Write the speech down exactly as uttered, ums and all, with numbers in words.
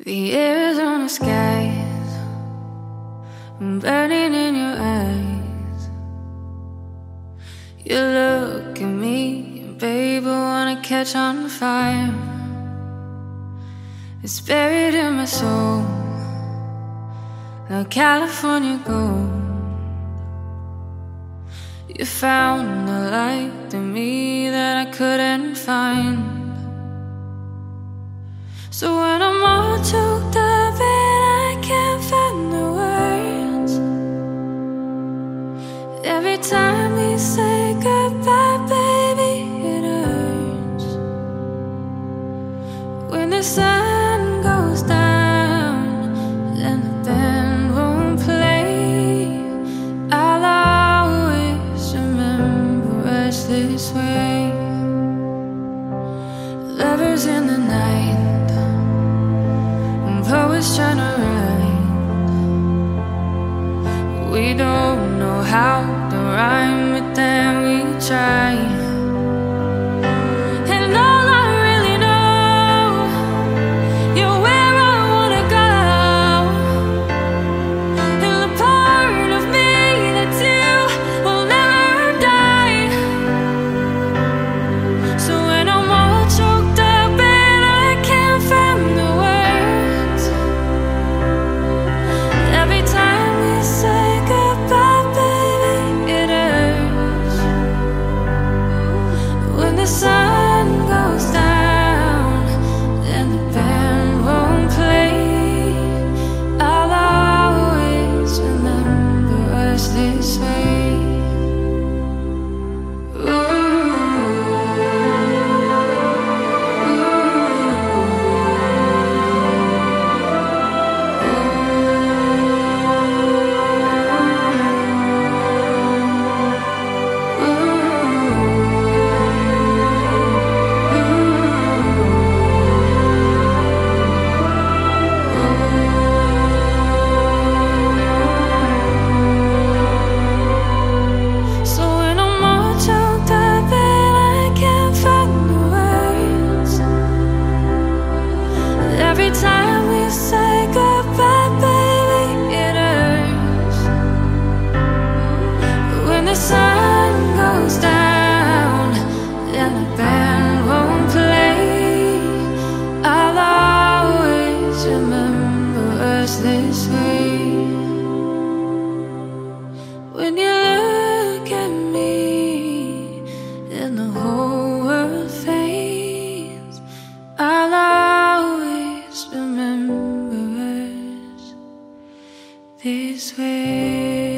The Arizona skies burning in your eyes. You look at me and babe, I wanna catch on fire. It's buried in my soul like California gold. You found the light in me that I couldn't find. So when I'm all choked up and I can't find the words, every time we say goodbye, baby, it hurts. When the sun goes down and the band won't play, I'll always remember us this way. Lovers in the night, poets trying to write. We don't know how to rhyme, but then we try. And all I really know, you're where I wanna go, and the part of me that's you will never die. So when I'm all choked up and I can't find the words, every time we say goodbye, baby, it hurts. When the sun goes down and the band won't play, I'll always remember us this way. Every time we say goodbye, baby, it hurts. When the sun goes down and the band won't play, I'll always remember us this way. When you look at me and the whole world fades, I'll always remember us this way.